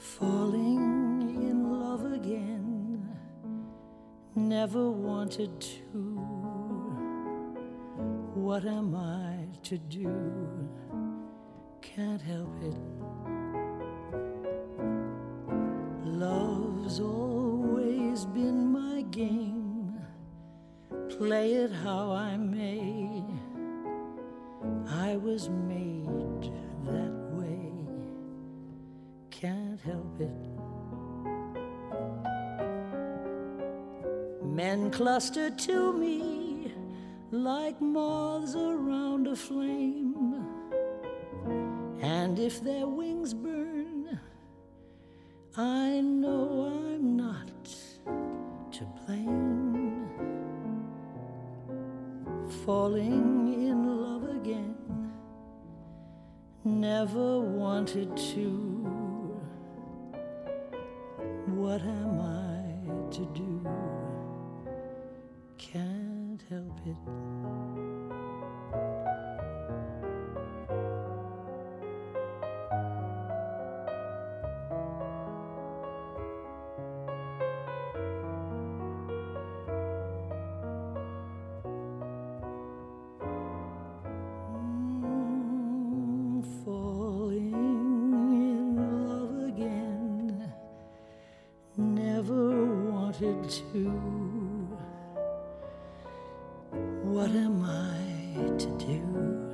Falling in love again, never wanted to. What am I to do? Can't help it. Love's always been my game. Play it how I may, I was made that way. Can't help it. Men cluster to me like moths around a flame, and if their wings burn, I know I'm not to blame. Falling in love again, never wanted to. What am I to do? Can't help it. Falling in love again, never wanted to. What am I to do?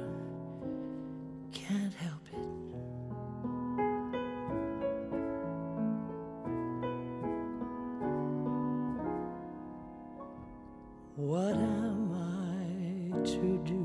Can't help it. What am I to do?